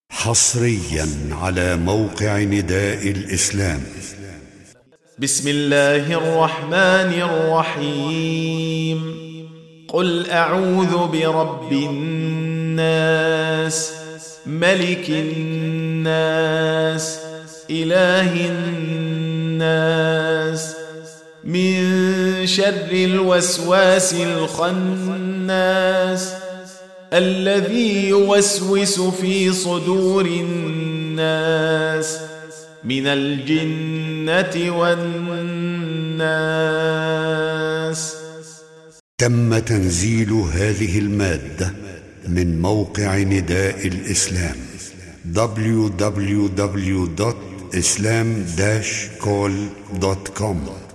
حصريا على موقع نداء الإسلام. بسم الله الرحمن الرحيم. قل أعوذ برب الناس، ملك الناس، إله الناس، من شر الوسواس الخناس، الذي يوسوس في صدور الناس من الجنة والناس. تم تنزيل هذه المادة من موقع نداء الإسلام www.islam-call.com.